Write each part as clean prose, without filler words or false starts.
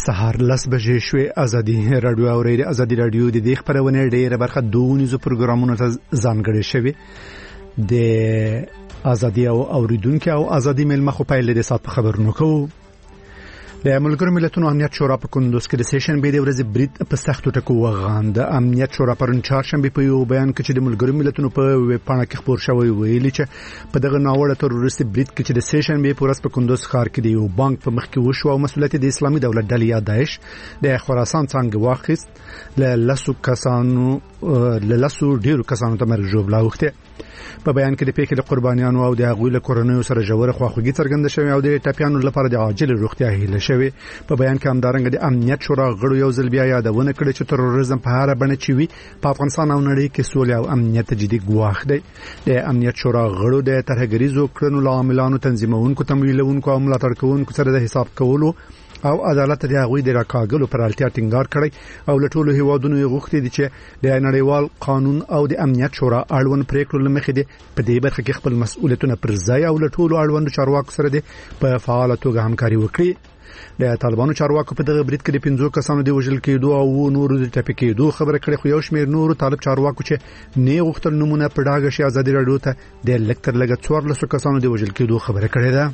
سهار 10 بجې شوې. ازادي رادیو اورېده. ازادي رادیو د دې خبرونه ډېره برخه دونیزو پروګرامونو ته ځانګړې شوی. د ازادي او اوریدونکو او ازادي ملمخ په پیل د سات خبرونو کوو. د ملګرو ملتونو امنیت شورا په کندوز کې د سیشن به د ورځې برید په سختو ټکو وغاند. امنیت شورا پرون چهارشنبه په یو بیان کې چې د ملګرو ملتونو په ویب پاڼه کې خبر شوی ویلي چې په دغه ناوړه تروریستي برید کې چې د سیشن به پورس په کندوز ښار کې د یو بانک په مخ کې وشو او مسؤلیت د اسلامي دولت ډلې یا داعش د خراسان څنګه واخیست له لاسو ډیرو کسانو ته مرګ جوړ لاوخته. په بیان کې د پیښې د قربانیانو او د هغوی له کورنیو سره ژوره خواخوږي څرګنده شوې او د ټاپیانو لپاره د عاجل روغتیا هیله شوې. په بیان کې همدارنګه د امنیت شورا غړو یو ځل بیا یادونه کړې چې تروریزم په هر بڼه چوي په افغانستان او نړۍ کې سولې او امنیت جدي ګواښ دی. د امنیت شورا غړو د ترهګریزو کړنو عاملانو تنظیمونکو تمویلونکو او ملاتړ کوونکو سره د حساب کولو او عدالت د هغوی د راکاګلو پر اړتیا ټینګار کړی او له ټولو هیوادونو غوښتي دي چې د نړیوال قانون او د امنیت شورا اړوند پریکړو لمخې دي په دې برخه کې خپل مسؤلیتونه پر ځای او له ټولو اړوند چارواکو سره دي په فعال توګه همکاري وکړي. د طالبانو چارواکو په دغه برید کې د 15 کسانو د وژل کېدو او نورو د ټپي کېدو خبره کړې، خو یو شمېر نورو طالب چارواکو چې نه غوښتل نمونه په ډاګه شي ازادي راډیو ته د لکتر لګ 14 کسانو د وژل کېدو خبره کړې ده.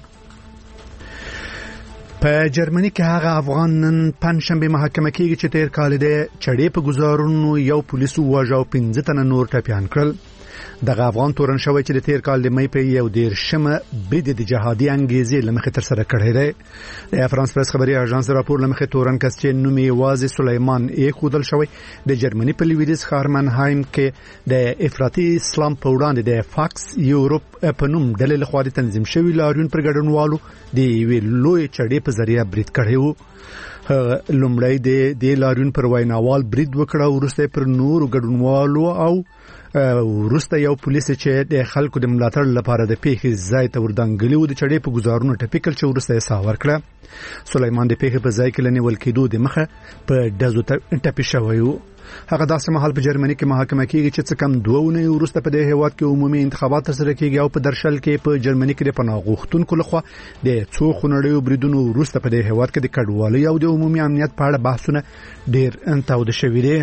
په جرمني کې هغه افغان نن پنځشنبه محاکمه کېږي چې تیر کال د چړې په گزارونو یو پولیسو واژه او 15 تنه نور ټپيان کړل. دغه افغان تورن شوی چې د تیر کال د مې په یو ډیر شمه برید د جهادي انګیزې لمخې تر سره کړی دی. د فرانس پریس خبري اژانس راپور لمخې تورن کس چې نوم یې واځي سلیمان خودل شوی د جرمني په لویدیز ښار منهایم کې د افراطي اسلام په وړاندې د فاکس یورپ په نوم ډلې لخوا د تنظیم شوی لاریون پر ګډونوالو د وی لوی چړې په ذریعہ برید کړی وو. لومړی د لاریون پر ویناوال برید وکړه، ورسته پر نورو ګډونوالو او ورسته یو پولیس چې د خلکو د ملاتړ لپاره د پیښې ځای ته وردانګلی و د چړې په گزارونو ټپیکل چې ورسته یې ساور کړه. سلیمان د پیښې په ځای کې لنیول کېدو د مخه په دزو ټپي شوی و. هغه داسې مهال په جرمني کې محاکمه کېږي چې څه کم 2 ونې وروسته په دې هیواد کې عمومي انتخابات ترسره کېږي او په درشل کې په جرمني کې د پناه غوښتونکو لخوا د څو خونړیو بریدونو وروسته په دې هیواد کې د کډوالۍ او د عمومي امنیت په اړه بحثونه ډېر تاوده شوي دي.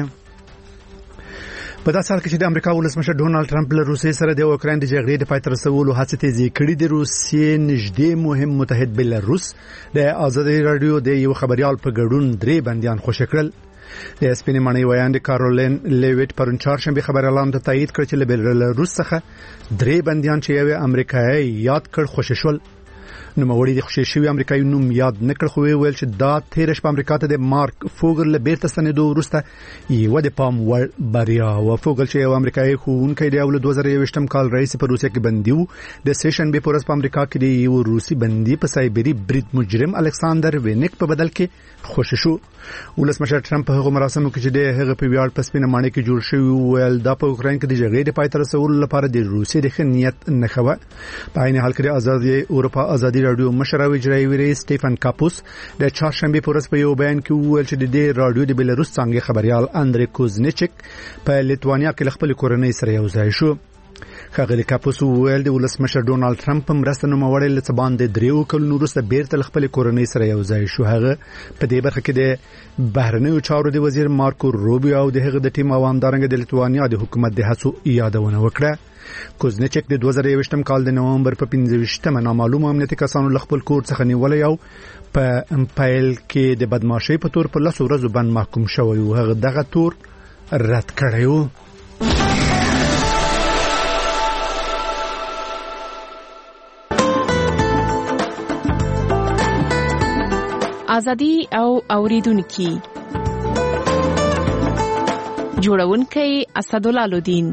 په داسې حال کې چې د امریکا ولسمشر ډونالد ټرمپ له روسیې سره د اوکراین د جګړې د پای ته رسولو هڅې تیزې کړې دي. روسیې نږدې مهم متحد بلاروس د ازادي راډیو د یو خبريال په ګډون 3 بنديان خوشی کړل. د سپینې مڼۍ ویاند کارولین لیویټ پرون چهارشنبه خبر اعلان ته تایید کړ چې له بلاروس څخه 3 بنديان چې یو امریکایي یاد کړ خوشی شول. نو موري د خوشی شوی امریکایي نوم یاد نکړ، خو ویل چې دا تیر شپه امریکا ته د مارک فوګل له بیرته ستنېدو وروسته یو د پام وړ بریا و. فوګل چې یو امریکایي ښوونکی دی او له 2021 کال رئیس په روسیه کې بندي و. د سیشن به پورس په امریکا کې دی یو روسي بندي په سایبری برید مجرم الکساندر وینیک په بدل کې خوشی شو. ولسمشر ټرمپ په هغه مراسمو کې چې د هغه په ویاړ په سپینه مانې کې جوړ شوی ویل دا په اوکراین کې د جګړې د پای ته رسولو لپاره د روسي د خنیت نه خو. په عین حال کې د ازادي اروپا ازادي راډیو مشر او اجرایي رئیس سټيفن کاپوس د چهارشنبه پورس په یو بیان کې ویل چې د راډیو د بلاروس څنګه خبريال اندري کوزنیچک په لیتوانیا کې خپل کورنۍ سره یو ځای شو. خاغلی کاپوس ویل د ولسمشر ډونالد ټرمپ مرسته نو موړل له باندې 3 کلونو وروسته بیرته خپل کورنۍ سره یو ځای شو. هغه په دې برخه کې د بهرنیو چارو د وزیر مارکو روبیو او دغه د ټیم عوامدارنګ د لیتوانیا د حکومت د هڅو یادونه وکړه. کوزنیچک د 2021 کال د نومبر په 15مه نامعلوم امنیتي کسانو خپل کور څخه نیولې او په امپایل کې د بدمعشۍ په تور په 10 ورځې باندې محکوم شوی او هغه دغه تور رد کړی و. ازادي او اوریدونکو جوړونکي اسدالله الدین.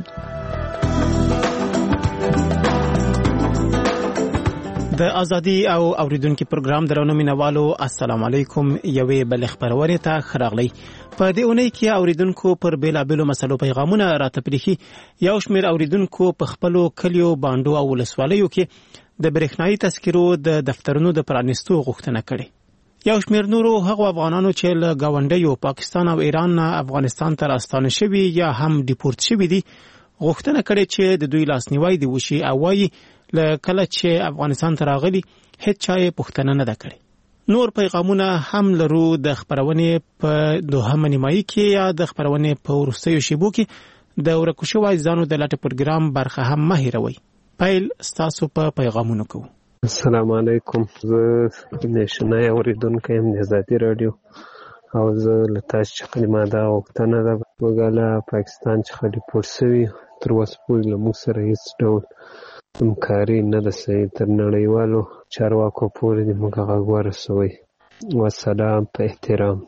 د ازادي او اوریدونکو پروګرام درنو مینوالو السلام علیکم. یوې بل خبرونه ته خراغلی. په دې اونۍ کې اوریدونکو پر بیلابلو مسلو پیغامونه راتپریخي. یو شمېر اوریدونکو په خپلو کلیو باندو او ولسوالیو کې د برېښنايي تذکرو د دفترونو د پرانیستو غوښتنه کړې. یو شمېر نورو هغو افغانانو چې له گاونډیو پاکستان او ایران نه افغانستان ته راستانه شوي یا هم ډیپورت شوي دي غوښتنه کړې چې د دوی لاسنیوی دی وشي او وايي له کله چې افغانستان ته راغلي هیڅ چا یې پوښتنه نه ده کړې. نور پیغامونه هم لرو د خبرونې په دوهمه نیمایي کې یا د خبرونې په وروستیو شیبو کې د ورکو شوی ځانو د لټ پروګرام برخه هم مه هیروئ. پیل ستاسو په پیغامونو کوو. السلام علیکم. زه نشنای اوریدونکی یم د ازادي رادیو او زه له تاسو څخه کلمه دا غوښتنه ده موږ له پاکستان څخه ډیپورټ شوي تر اوسه پورې له موږ سره هېڅ ډول همکاري نه ده شوې. تر نړیوالو چارواکو پورې د موږ غږ ورسوئ. والسلام په احترام.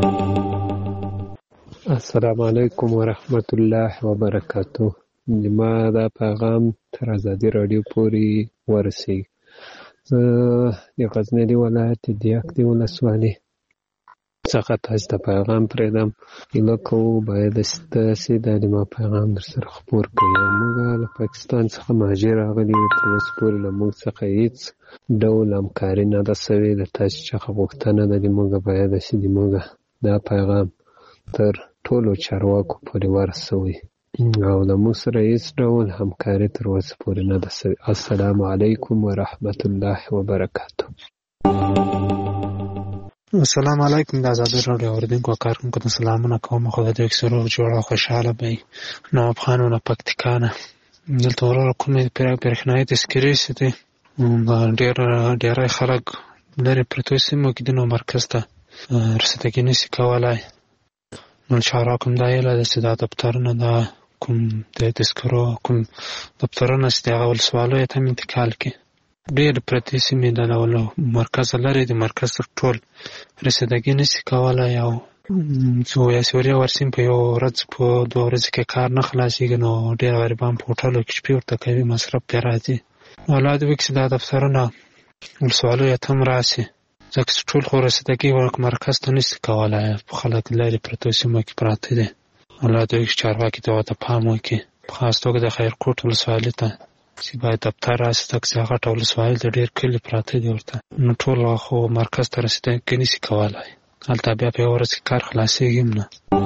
السلام علیکم ورحمت الله وبرکاته. ما دا پیغام تر ازادي رادیو پورې ورسېږي. زه د غزني ولایت د دیاک ولسوالۍ څخه تاسو ته پیغام پرېږدم. هیله کوو باید تاسې د ما پیغام در سره خپور کړئ. موږ له پاکستان څخه مهاجر راغلي یو. تر اوسه پورې له موږ څخه هېڅ ډول همکاري نه ده شوې. له تاسو څخه غوښتنه ده د موږ باید چې د موږ دا پیغام تر ټولو چارواکو پورې ورسوئ او له موږ سره هېڅ ډول همکاري تر اوسه پورې نه ده شوې. السلام علیکم ورحمت الله وبرکاته. السلام علیکم. د ازادي رادیو اوریدونکو کارکونکو ته سلامونه کوم. خدای دې سرور جوړ او خوشاله وي. نواب خان ونه پکتیکانه دلته ورور کومې برېښنايي تذکرې سي ډېر خلک لري پرتو سیمو کې د نو مرکز ته رسیدګي نشي کولای. نو چارواکو دا یې له سیدا دفترونو دا کوم د تذکرو کوم دفترونه چې هغه ولسوالۍ ته انتقال کړي. ډېر پرتې سیمې د ډول مرکز لري. د مرکز ټول رسیدګي نشي کولای او څو یا سوري ورسیم په یو ورځ په 2 ورځې کې کار نه خلاصېږي. نو ډېر غریبان په هوټلو کې شپې ورته کوي، مصرف پرې راځي. اولاد وکړي چې دا دفترونه ولسوالیو ته هم راسي ځکه چې ټول خو رسیدګي مرکز ته نشي کولای. په خلک لرې پرتو سیمو کې پراته دي. اولاد وکړي چارواکي ته ورته پام وکړي، په خاص توګه د خیرکوټ ولسوالۍ ته چې باید دفتر راسي ځکه چې هغه ټول ولسوالۍ د ډېر کلي پراته دي ورته. نو ټول خو مرکز ته رسیدګي نشي کولای. هلته بیا په یو ورځ کې کار خلاصېږي هم نه.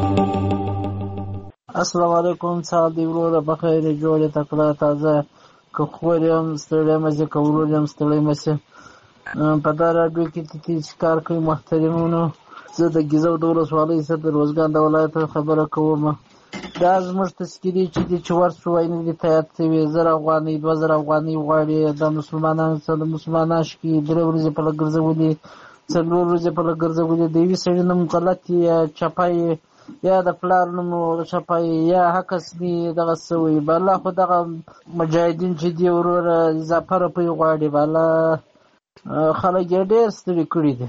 السلام علیکم. سال دی وروره بخیر جوړې تکړه تازه که خور یم ستړی مزې که ورور یم ستړی مزې. په دا راډیو کې چې کار کوي محترمونو، زه د ګیزو د ولسوالۍ څخه د روزګان د ولایت خبره کوم. دا زموږ تذکرې چې دي چې ورسو وینې دي تیار شوي 1000 افغانۍ 2000 افغانۍ غواړي. د مسلمانانو څخه د مسلمانان شکي 3 ورځې په لګرځولي 4 ورځې په لګرځولي. د یوې سړي نوم غلط یا چپای یا د پلار نوم چپای یا حکس دي دغه سوی بالا خو دغه مجاهدین چې دی وروره اضافه روپۍ غواړي. بالا خلک یې ډېر ستړي کړي دي.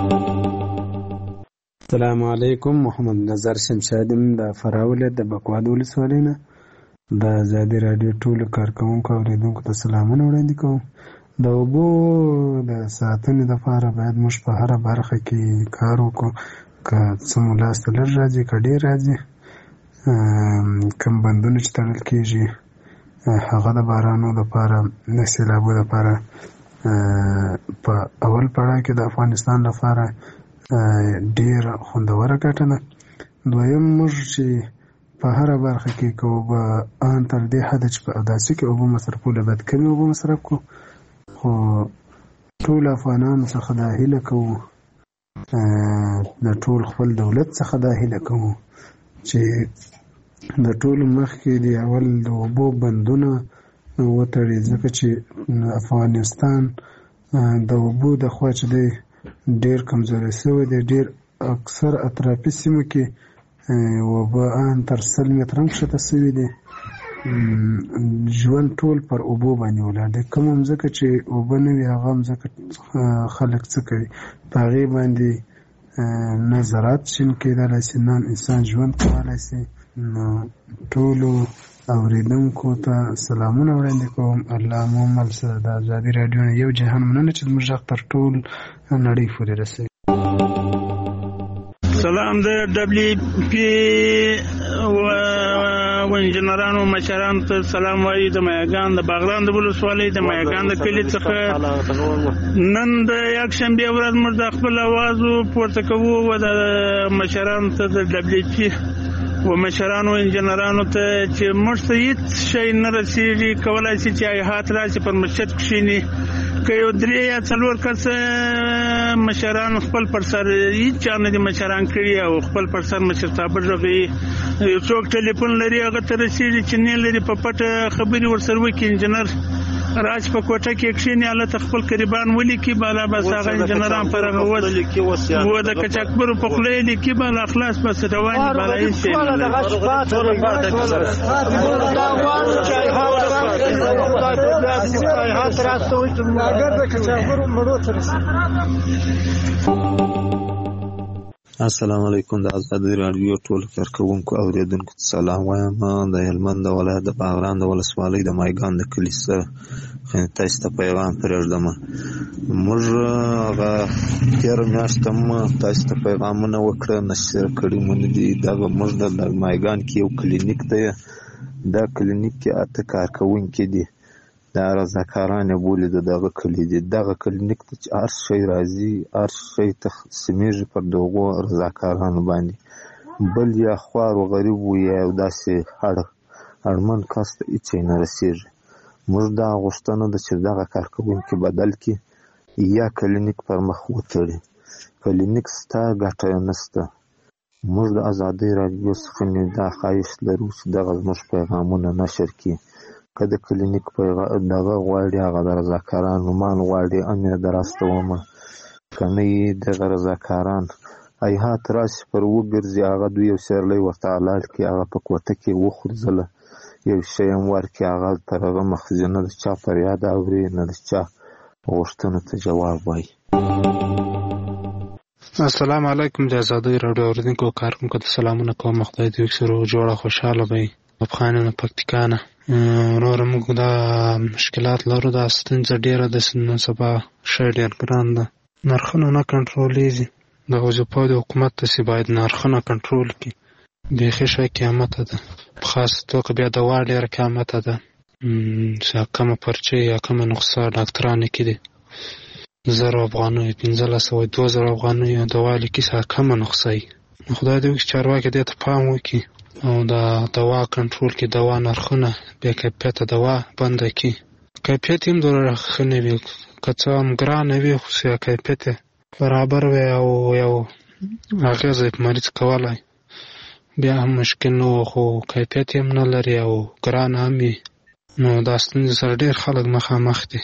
السلام علیکم. محمد نظر شمشاد د فراولت د بکواد ولسوالۍ نه د ازادي رادیو ټولو کارکوونکو او اوریدونکو ته سلامونه وړاندې کوم. د اوبو د ساتنې لپاره باید موږ په هره برخه کې کار وکړو. که څه مو لاس ته لږ راځي که ډېر راځي. کوم بندونه چې تړل کېږي هغه د بارانو لپاره د سیلابو لپاره په اول پړاو کې د افغانستان لپاره ډېر خوندوره ګټه ده. دویم موږ چې په هره برخه کې که اوبه ان تر دې حده چې په اوداسي کې اوبه مصرفوله باید کمې اوبه مصرف کړو. خو ټول افغانانو څخه دا هیله کوو، د ټول خپل دولت څخه دا هیله کوو چې د ټولو مخکې د اول د اوبو بندونه وتړي ځکه چې افغانستان د اوبو د خوا چې دی ډېر کمزوری شوی دی. ډېر اکثر اطرافي سیمو کې اوبه ان تر 100 متره هم ښکته شوي دي. ژوند ټول پر اوبو باندې ولاړ دی. کومه مځکه چې اوبه نه وي هغه مځکه خلک څه کوي؟ په هغې باندې نه زراعت شین کېدلی شي نه انسان ژوند کولی شي. نو ټولو اوریدونکو ته سلامونه وړاندې کوم. الله مو مل شه. د ازادي رادیو نه یو جهان مننه چې زموږ غږ تر ټول نړۍ پورې رسوي. سلام د دبليو پی و انجنیرانو مشرانو ته سلام وایي. د مایګان د باغران د ولسوالۍ د مایګان د کلي څخه نن د یکشنبې ورځ موږ د خپل اواز پورته کوو و د مشرانو ته د دبليو پی و مشرانو انجنیرانو ته چې موږ ته هیڅ شی نه رسېږي. کولی شي چې هیات راشي پر مسجد کښېني که یو 3 یا 4 کس مشران خپل پر سر هیڅ چا نه دي مشران کړي او خپل پر سر مشرتابه رغوي. یو څوک ټلیفون لري هغه ته رسېږي چې نه لري په پټه خبرې ورسره وکړي. انجینر راج په کوټه کې کښېني هلته خپل قریبان ولیکي بالا بس هغه انجینران پر هغه و د کچکبرو په خوله یې لیکي بالا خلاص بس روان دي بالا هېڅ شی السلام علیکم. د ازادي راډیو ټول کارکوونکو اوریدونکو ته سلام وایم. د هلمند ولایت د باغران د ولسوالۍ د مایګان د کلي سره تاسو ته پیغام پرېږدم. موږ هغه تېره میاشت هم تاسو ته پیغامونه وکړه نشر کړي مو نه دي. دغه موږ د مایګان کې یو کلینیک دی. دا کلینیک کې 8 کارکوونکي دي. دا رضاکاران یې بولي د دغه کلي دي. دغه کلینیک ته چې هر شی راځي هر شی تقسیمیږي پر دغو رضاکارانو باندې. بل یا خوار و غریب و یا یو داسې اړمن کس ته هېڅ شی نه رسېږي. موږ دا غوښتنه ده چې دغه کارکوونکي بدل کړي یا کلینیک پر مخ وتړي. کلینیک شته ګټه یې نشته. موږ د ازادۍ راډیو څخه دا خواهش لرو چې دغه زموږ پیغامونه نشر کړي. که د کلینیک دغه غواړي هغه د رضاکارانو مال غواړي هم یې دراستومه. که نه یې دغه رضاکاران هیهات راشي پر وګرځي هغه دوی یو سیرلی ورته حلال کړي هغه په کوټه کې وخورځله یو شی هم ورکړي هغه تر هغه مخزي نه د چا فریاد اوري نه د چا غوښتنو ته جواب وایي. السلام علیکم. د ازادۍ راډیو اوریدونکو کارکوونکو ته سلامونه کوم. خدای دې وکړي روغ جوړه خوشحاله به وي. افغانانو پکتیکانه نور موږ دا مشکلات لرو. دا ستونزه ډېره ده نن سبا شی ډېر ګران ده. نرخونه نه کنټرولېږي. د وظیفو د حکومت داسې باید نرخونه کنټرول کړي. بیخي شی قیامته ده. په خاص توګه بیا دوا ډېره قیامته ده. چې کمه پرچې یا کمه نسخه ډاکټرانو کې دي 1000 افغانیو 1500 2000 افغانیو دوا لیکي سره کمه نسخه وي. خدای دې وکړي چارواکي دې ته پام وکړي او دا دوا کنټرول کې دوا نرخونه بیا کیفیته دوا بنده کړي. کیفیت هم ډېر ښه نه وي. که څه هم ګرانه وي خو کیفیت برابر وي او یو اغېزه یې په مریض کولی بیا هم مشکل نه و. خو کیفیت هم نه لري او ګرانه هم وي. نو دا ستونزې سره ډېر خلک مخامخ دي.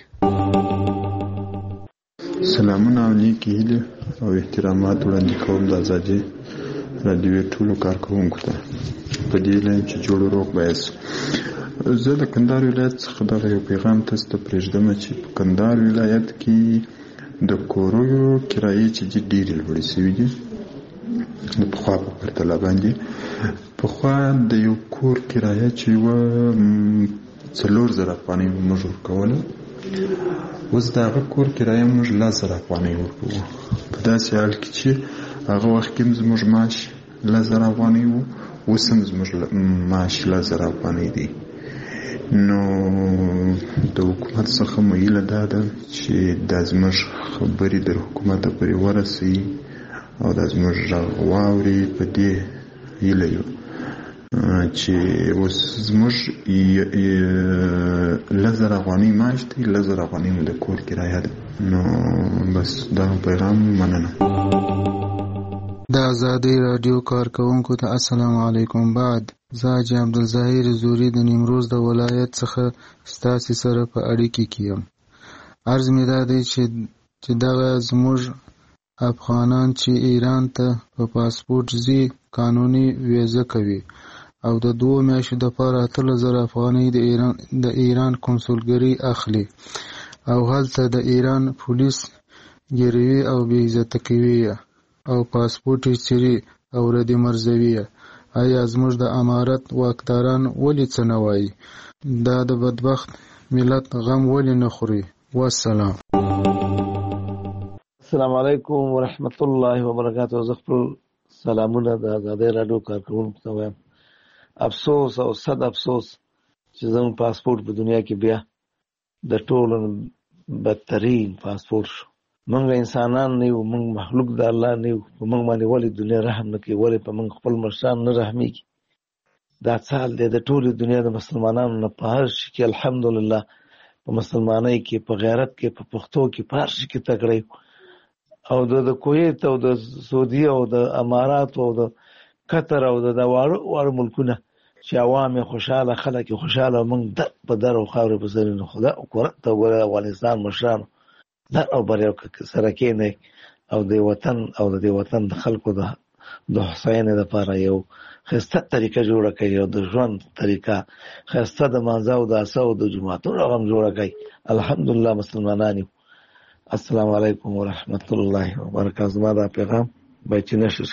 سلامونه او نیکې هیلې او احترامات وړاندې کوم د ازادي راډیو ټولو کارکوونکو ته په دې هیله چې جوړ روغ به یاست. زه د کندهار ولایت څخه دغه یو پیغام تاسو ته پرېږدم چې په کندهار ولایت کې د کورویو کرایې چې دي ډېرې لوړې شوي دي د پخوا په پرتله باندې. پخوا د یو کور کرایه چې وه 4000 افغانۍ موږ ورکوله. اوس د هغه کور کرایه موږ 10,000 افغانۍ ورکوو. په داسې حال کې چې هغه وخت کې هم زموږ معاش 10,000 افغانۍ و. اوس هم زموږ معاش 10,000 افغانۍ دی. نو د حکومت څخه مو هیله دا ده چې دا زموږ خبرې در حکومت پورې ورسوي او دا زموږ غږ واوري. په دې هیله یو چې اوس زموږ 10,000 افغانۍ معاش دی 10,000 افغانۍ مو د کور کرایه ده. نو بس دا پیغام مننه. د ازادۍ راډیو کارکوونکو ته السلام علیکم. بعد زه حاجي عبدالظاهر زوري د نیمروز د ولایت څخه ستاسې سره په اړیکه کې یم. عرض مې دا دی چې دغه زموږ افغانان چې ایران ته په پاسپورټ ځي قانوني ویزه کوي او د 2 میاشتو دپاره 8,000 افغانۍ د ایران کنسولګرۍ اخلي او هلته د ایران پولیس ګیروي او بې عزته کوي او پاسپورټ یې څیري او ردې مرزوي. آیا زموږ د امارت واکداران ولې څه نه وایي؟ دا د بدبخت ملت غم ولې نه خوري؟ والسلام. السلام علیکم ورحمت الله وبرکاته. زه خپل سلامونه د ازادۍ راډیو کارکوونکو ته وایم. افسوس او صد افسوس چې زموږ پاسپورټ په دنیا کې بیا د ټولو بدترین پاسپورټ شو. موږ انسانان نه یو، موږ مخلوق د الله نه یو. په موږ باندې ولې دنیا رحم نه کوي؟ ولې په موږ خپل مشران نه رحمیږي؟ دا څه حال دی د ټولې دنیا د مسلمانانو نه په هر شي کې الحمدلله په مسلمانۍ کې، په غیرت کې، په پښتو کې، په هر شي کې تکړه او د کویت او د سعودي او د امارات او د قطر او د واړو ملکونه چې عوام خوشاله، خلک خوشاله، موږ په در او خاورې په سر نه خدا او قرت او افغانستان مشران در او بر یو سره کېنه او د وطن او د وطن د خلکو د حسین لپاره یو خسته طریقه جوړه کړي او د ژوند طریقه خسته د مانځه او د اسو د جمعاتو رقم جوړه کړي. الحمدلله مسلمانانو السلام علیکم ورحمت الله وبرکاته. ما دا پیغام بچی نشو.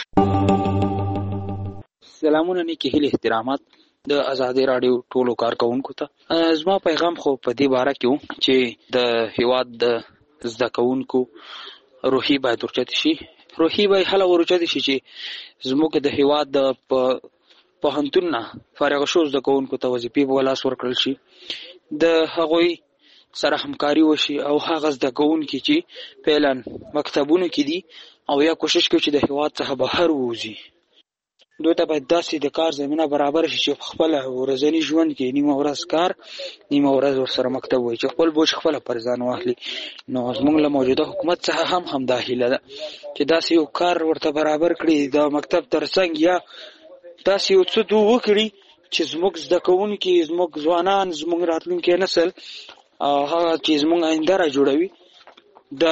سلامونه نیکی هیله احترامات د آزادی رادیو ټولو کارکونکو ته. زما پیغام خو په دې باره کې و چې د هیواد د زده کوونکو روحي باید ورچت شي. روحي باید هله ورچت شي چې زموږ د هیواد د پوهنتون نه فارغ شو زده کوونکو ته وظیفې په لاس ورکړل شي، د هغوی سره همکاري وشي او هغه زده کوونکي چې فعلا مکتبونو کې دي او یا کوشش کوي چې د هیواد څخه بهر ووځي، دوی ته باید داسې د کار زمینه برابر شي چې خپل ورځنی ژوند کې نیمه ورځ کار نیمه ورځ ورسره مکتب وي، چې خپل بوج خپل پر ځان واخلي. نو زموږ له موجوده حکومت څخه هم داخله ده چې داسې یو کار ورته برابر کړي، د مکتب ترڅنګ یا داسې یو څه وکړي چې زموږ زده کوونکي، زموږ ځوانان، زموږ راتلونکی نسل هغه چې زموږ آینده را جوړوي د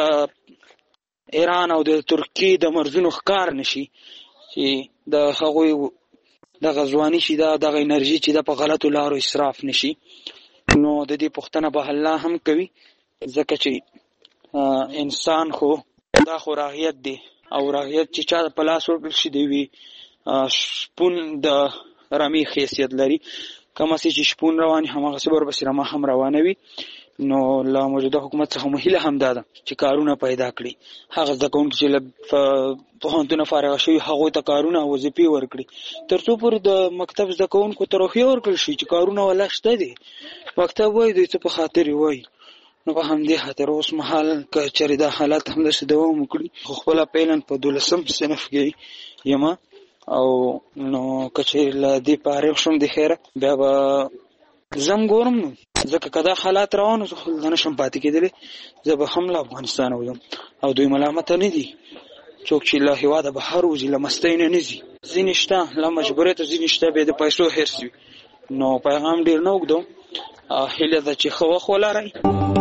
ایران او د ترکیې د مرزونو ښکار نشي، چې د هغوی دغه ځواني چې دغه انرژي چې په غلطو لارو اسراف نشي. نو د دې پوښتنه به الله هم کوي، ځکه چې انسان خو دا خو راهیت دی او راهیت چې چا په لاس ورکړل شي دی وي شپون د رمي حیثیت لري، کومه چې شپون رواني هماغه صبر بس رمه هم روانوي. نو لا موجوده حکومت څخه مهله هم ده چې کارونه پیدا کړي، هغه ځکه چې پوهنتون فارغ شوی هغه ته کارونه وظیفې ورکړي، ترڅو پورې د مکتب زده کوونکو ته روحیه ورکړل شي چې کارونه ولا شته دي، مکتب وای دوی څه په خاطر وای. نو په همدې خاطر اوس مهال که چېرې دا حالات هم داسې دوام وکړي، خو خپله پیلن په 12م صنف کې یم او نو که چېرې له دې فارغ شوم د خیره بیا به زم ګورم، نو ځکه که دا حالات روان زه خو نه شم پاتې کېدلی، زه به هم له افغانستانه وځم او دوی ملامته نه دي څوک چې له هېواده بهر وځي له مستۍ نه نه ځي، ځینې شته له مجبوریته، ځینې شته بیا د پیسو حرص وي. نو پیغام ډېر نه اوږدوم، هیله ده چې ښه وخت ولرئ.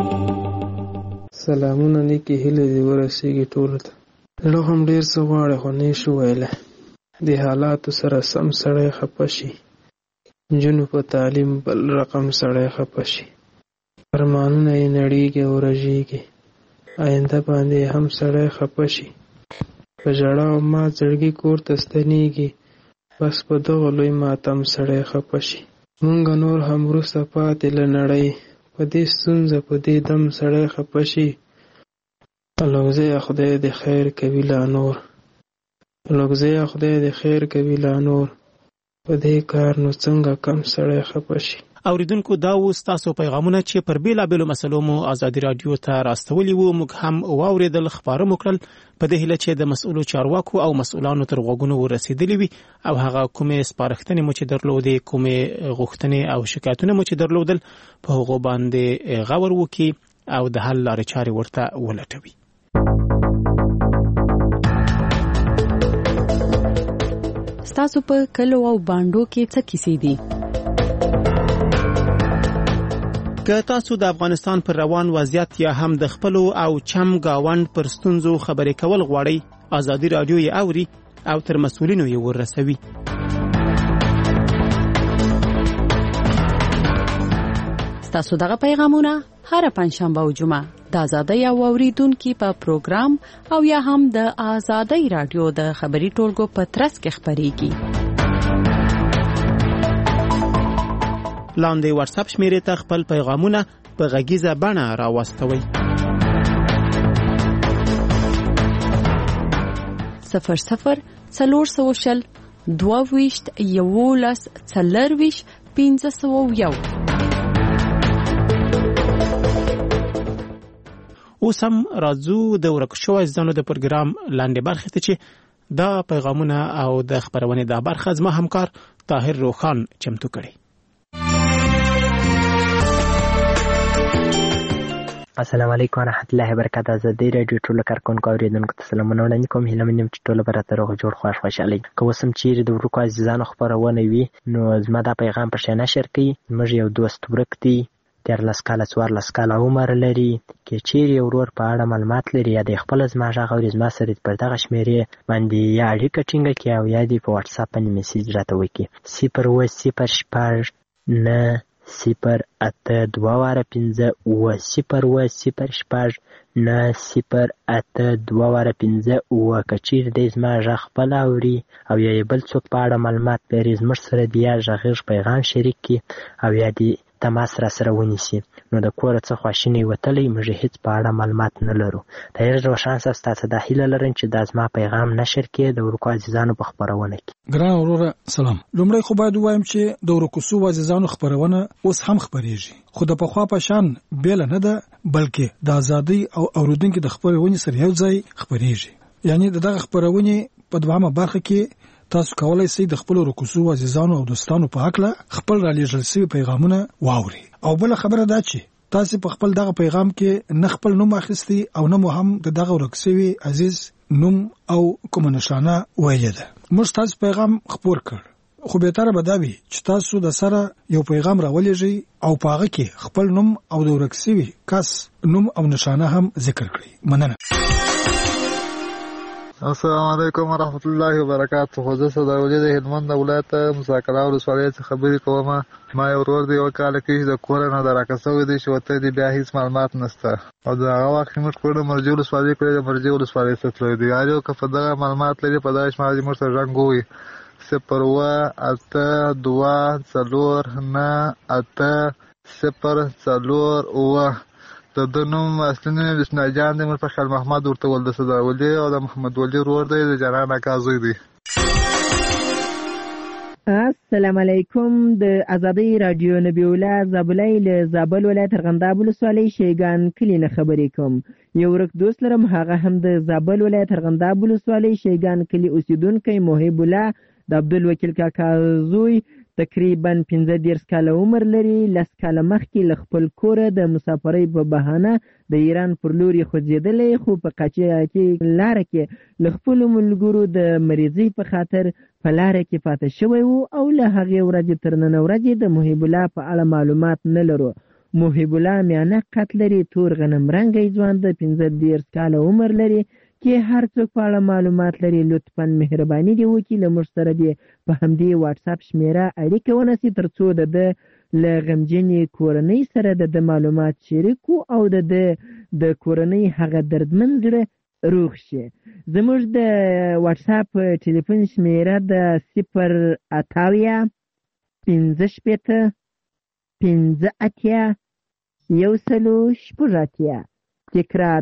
سلامونه نیکې هیلې دې ورسېږي ټولو ته. زړه هم ډېر څه غواړي خو نه شو ویلی، د حالاتو سره سم سړی خفه شي، نجونو په تعلیم بل رقم سړی خفه شي، ارمانونه یې نړیږي او رژیږي، آینده باندې هم سړی خفه شي، په ژړا او مات زړګي کور ته ستنېږي، بس په دغه لوی ماتم سړی خفه شي. مونږ نور هم وروسته پاتې له نړۍ، په دې ستونزه په دې دم سړی خفه شي. لوګزیه خدای دې خیر کوي لا نور، لوګزیه خدای دې خیر کوي لا نور، په دې کار نو څنګه کم سړی خفه شي. اوریدونکو دا و ستاسو پیغامونه چې پر بیلابیلو مسلو مو آزادي رادیو ته راستولي وو، موږ هم واوریدل، خبره مو کړل، په دې هیله چې د مسؤلو چارواکو او مسؤلانو تر غوږونو ورسېدلي وي او هغه کومې سپارښتنې مو چې درلودې، کومې غوښتنې او شکایتونه مو چې درلودل په هغو باندې غور وکړي او د حل لارې چارې ورته ولټوي. ستاسو په کلو او باندو کې څه کیسې دي؟ که تاسو د افغانستان پر روان وضعیت یا هم د خپلو او چم گاوند پر ستونزو خبرې کول غواړئ، آزادي رادیو یې اوري او تر مسؤلینو یې ورسوي. ستاسو دغه پیغامونه هر پنځشنبه او جمعه د آزادۍ او اوریدونکو په پروګرام او یا هم د آزادۍ رادیو د خبري ټولګو په ترڅ کې خبريږي. لاندې واتس اپ شمیرې ته خپل پیغامونه په غږیزه بڼه راوستوئ. 00 400 22 11 40 501. اوس هم راځو د ورک شوی ځانو د پروګرام لاندې برخه ته چې دا پیغامونه او د خبرونه د برخه زما همکار طاهر روخان چمتو کړي. السلام علیکم ورحمت الله وبرکاته. ازادي راډیو ټولو کارکونکو اوریدونکو ته سلامونه وړاندې کوم. هیله مې چې ټول به راته روغ جوړ خوشحالي. که اوس هم چیرې د ورکو عزیزانو خپرونه وي نو زما دا پیغام په شان نشر کړئ. موږ یو دوست ورک دی 13 کاله 14 کاله عمر لري. که چیرې ورور په اړه معلومات لري یا د خپل زما غږ اوري زما سره پر دغه شمیرې باندې یا اړیکه ټینګه کړي او یا دې په واتس اپ باندې میسج راته وکړي 08052 که چیرې د زما غږ خپل اوري او یا بل څوک په اړه معلومات لري زموږ سره د یا غږیز پیغام شریک کړي او یا دې تماس را سره ونیسي. نو د کور څخه خواشینی وتلی موږ هیڅ په اړه معلومات نه لرو. ډېر روښانه ستاسو د هیله لرم چې دا زما پیغام نشر کړي د ورکو عزیزانو په خبرونه کې. ګران وروره سلام. لومړی خو باید وایم چې د ورکو سو عزیزانو خبرونه اوس هم خبرېږي خو د پخوا په شان بیل نه ده بلکې د ازادي او اوریدونکو د خبرونه سره یو ځای خبرېږي. یعنی دغه خبرونه په دوامه برخه کې تاسو کولای شئ د خپل رکوسو عزیزانو او دوستانو په حق له خپل را لېږل شوي پیغامونه واوري. او بل خبره دا چې تاسو په خپل دغه پیغام کې نه خپل نوم اخیستي او نه مو هم د دغه ورکسوي عزیز نوم او کوم نشانه ویلې ده. موږ تاسو پیغام خپور کړ خو به تر بداوي چې تاسو د سره یو پیغام راولېږئ او په هغه کې خپل نوم او د ورکسوي کس نوم او نشانه هم ذکر کړئ. مننه. السلام علیکم ورحمت الله وبرکاته. خو زه صداولي د هلمند ولایت مساکلا ولسوالۍ څخه خبرې کوم. ما یو ورور دی یو کال کې د کور نه دراکه شوی دی چې وته دی بیا هیڅ معلومات نشته او دا هغه وخت موږ کور مرجو ولسوالۍ کې د مرجو ولسوالۍ څخه دی. یو که په دغه معلومات لري په داش ماري موږ سره رنګوي 082209804 د نوم اصلي نوم بسنا جان دی. موږ په خال محمد ورته ول د صداولي او د محمد ولی ورور دی د جنان اکازوی دی. السلام علیکم. د ازادي رادیو نبی الله زابلای له زابل ولایت ارغنداب ولسوالۍ شیګان کلی نه خبرې کوم. یو ورک دوست لرم هغه هم د زابل ولایت ارغنداب ولسوالۍ شیګان کلی اوسیدونکی محب الله د عبدالوکیل کاکا زوی تقریبا 15 کاله عمر لري. 10 کاله مخکې له خپل کوره د مسافرۍ په بهانه د ایران پر لور خوځېدلی خو په قاچاقي لاره کې له خپلو ملګرو د مریضۍ په خاطر په لاره کې پاتې شوی و او له هغې ورځې تر نن ورځې د محب الله په اړه معلومات نه لرو. محب الله میانه قد لري، تور غنم رنګی ځوان د 15 کاله عمر لري. کې هر څوک په اړه معلومات لري لطفاً مهرباني دې وکړي له موږ سره دې په همدې واتس اپ شمیره اړیکه ونیسي تر څو د له غمجنې کورنۍ سره د معلومات شریکو او د کورنۍ هغه دردمن زړه روغ شي. زموږ د واتس اپ ټلیفون شمیره د 080558106 تکرار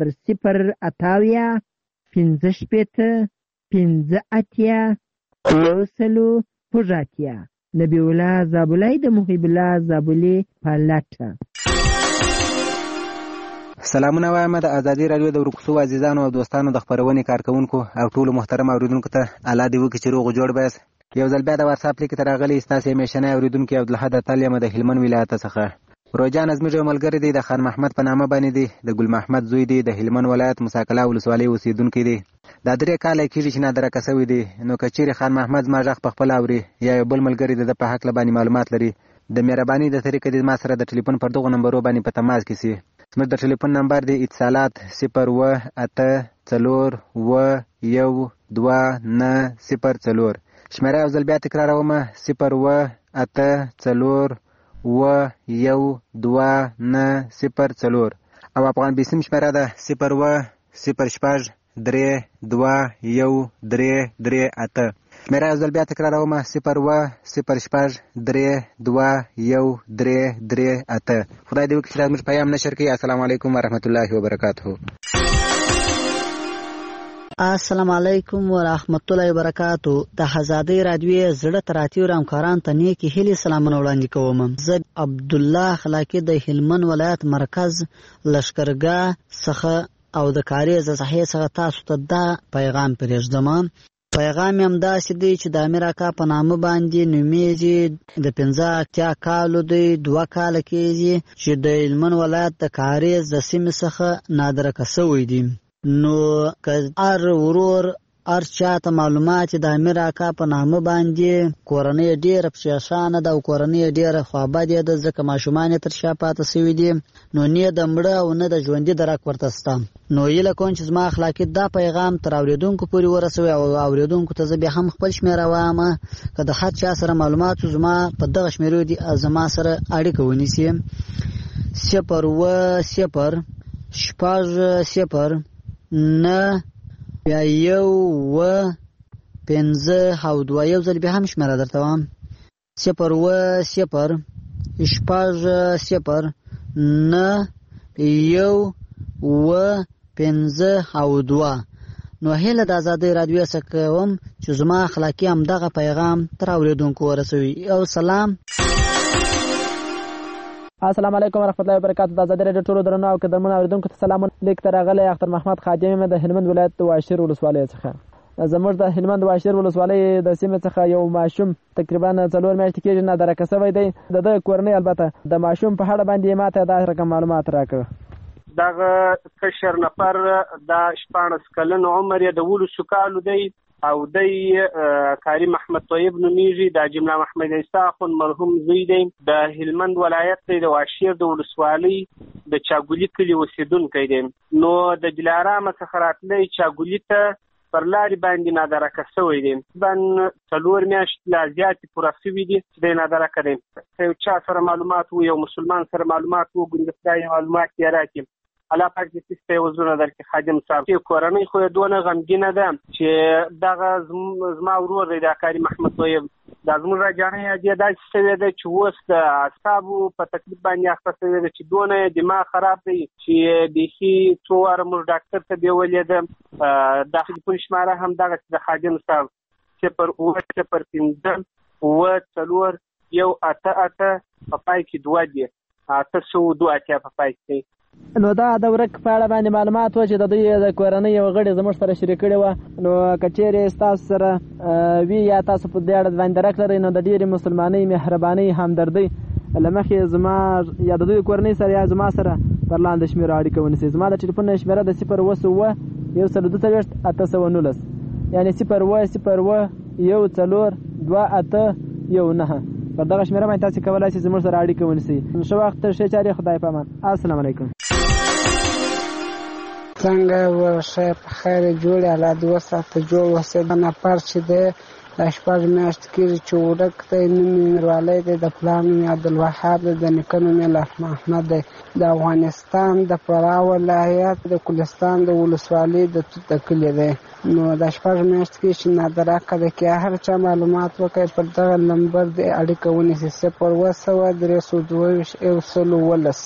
085558106 نبی الله زابلای د محب الله زابلی پالټه. سلامونه وایم د ازادي رادیو د ورکوسو عزیزانو او دوستانو د خبرونې کارکونکو او ټولو محترم اوریدونکو ته الله دې وکړي چې روغ جوړ بس. یو ځل بیا د واتس اپ لیک ته راغلی ستاسو همیشنی اوریدونکو عبدالحد تالیه د هلمند ولایت څخه. روجان ازمیر ملګری دی د خان محمد په نامه باندې دی د ګل محمد زوی دی د هلمند ولایت مساکلا ولسوالۍ اوسیدونکی دی. دا 3 کاله کېږي چې نادره کسوي دی. نو کچېری خان محمد ما ژغ په خپل اوري یا بل ملګری د په حق لبانی معلومات لري د مهرباني د طریقې د ما سره د ټلیفون پر دغه نمبرو باندې په تماس کې سي. زموږ د ټلیفون نمبر دی اتصالات 018412904 شمیره او ځل بیا تکراروم 018412904 او افغان بیسیم شمیره ده 01063213338 شمیره او ځل بیا تکراروم 01063213338. خدای دې وکړي چې زموږ پیغام نشر کړي. السلام علیکم ورحمت الله وبرکاته. السلام علیکم ورحمت الله وبرکاتو. د ازادي رادیو زړه تراتیو همکاران ته نیکی هیلې سلامونه وړاندې کوم. زه عبد الله خلاقی د هلمند ولایت مرکز لشکرګاه څخه او د کاری ز صحیح څخه تاسو ته دا پیغام پرېږدم پیغام هم داسې دی چې د امیر اکا په نامه باندې نومیږي. د 85 کالو دی، 2 کاله کېږي چې د هلمند ولایت د کاریز د سیمې څخه نادرکه شوی دی. نو که هر ورور هر چاته معلومات د امیر اکا په نامه باندې کورنۍ ډېره پریشانه ده او کورنۍ ډېره خوابدې ده، ځکه ماشومان یې تر شا پاته شوي دي. نو نه د مړه او نه د ژوندي درک ورته شته. نو هیله کوم چې زما اخلاقي دا پیغام تر اورېدونکو پورې ورسوي او اورېدونکو ته زه بیا هم خپل شمېره وایم که د هر چا سره معلومات زما په دغه شمېرو دي زما سره اړیکه ونیسي. 0 شپږ 0 9 بیا 1 5 او 2 یو ځل بیا هم شمېره درته وایم 0 شپږ 0 9 1 5 او 2. نو هیله د آزادۍ رادیو څخه کوم چې زما اخلاقي همدغه پیغام تر اورېدونکو ورسوي. او سلام. السلام علیکم ورحمۃ اللہ وبرکاتہ. د آزادۍ رادیو ټولو درنو او قدرمنو اوریدونکو ته سلام. لیک تر راغلی اختر محمد خادم د هلمند ولایت د واشیر ولسوالۍ څخه. زموږ د هلمند واشیر ولسوالۍ د سیمې څخه یو ماشوم تقریبا 4 میاشتې کېږي نادرکه شوی دی. د کورنۍ البته د ماشوم په اړه باندې ماته دا رقم معلومات راکړه. دغه کشر نفر د 14 کلن عمر یې د 12 کالو دی او دی کاری محمد طیب نومیږي. د جمله محمد عیسی خون مرحوم زوی دی. د هلمند ولایت دی د واشیر د ولسوالۍ د چاګولي کلي اوسیدونکی دی. نو د دلارام څخه راتلی چاګولي ته پر لارې باندې نادرکه شوی دی. تقریبا 4 میاشتې لا زیاتې پوره شوي دي چې دی نادرکه دی. یو چا سره معلومات و، یو مسلمان سره معلومات و، ګوندې خدای معلومات یې راکړي. الله پاک دې ستاسو ته وزونه درکړي. خادم صاحب چې کورنۍ خو یې دونه غمګینه ده چې دغه زما ورور دی د کاري محمد طیب دا زموږ راجانۍ دې داسې شوې ده چې اوس د اعصابو په تکلیف باندې اخته شوې ده چې دونه دماغ خراب دی چې بیخي څو واره موږ ډاکټر ته بیولې ده. د ټلیفون شماره هم دغه د خادم صاحب 0 4 1 8 په پای کې 2 دي 802 په پای کې. نو دا د ورک په اړه باندې معلومات و چې د دوی د کورنۍ یو غړي زموږ سره شریک کړي و. نو کچېرې تاسو سره وی یا تاسو په دې اړه باندې درک لرئ نو د ډېرې مسلمانۍ مهربانۍ همدردۍ لمخې زما یا د دوی کورنۍ سره یا زما سره پر لاندې شمېره اړیکه ونیسئ. زما د ټلیفون شمېره د 0 1 819 یعنې 0 1 4 2 8 1 9. پر دغه شمېره باندې تاسو کولای شئ زموږ سره اړیکه ونیسئ. ښه وخت ښه چارې خدای پامان. السلام علیکم. څنګه ورشه په خیر جوړ الله دې وساته جوړ وسه. نفر چې دی د 8 میاشتې کېږي چې ورک دی. نوم یې میروالی دی، د پلار نوم یې عبدالوهاب دی، د نیکه نوم یې لاف محمد دی. د افغانستان د فراه ولایت د کلستان د ولسوالۍ د توت کلي دی. نو د 8 میاشتې کېږي چې نادرکه دی. که هر چا معلومات وکړي پر دغه نمبر دی اړیکه ونیسي 0 322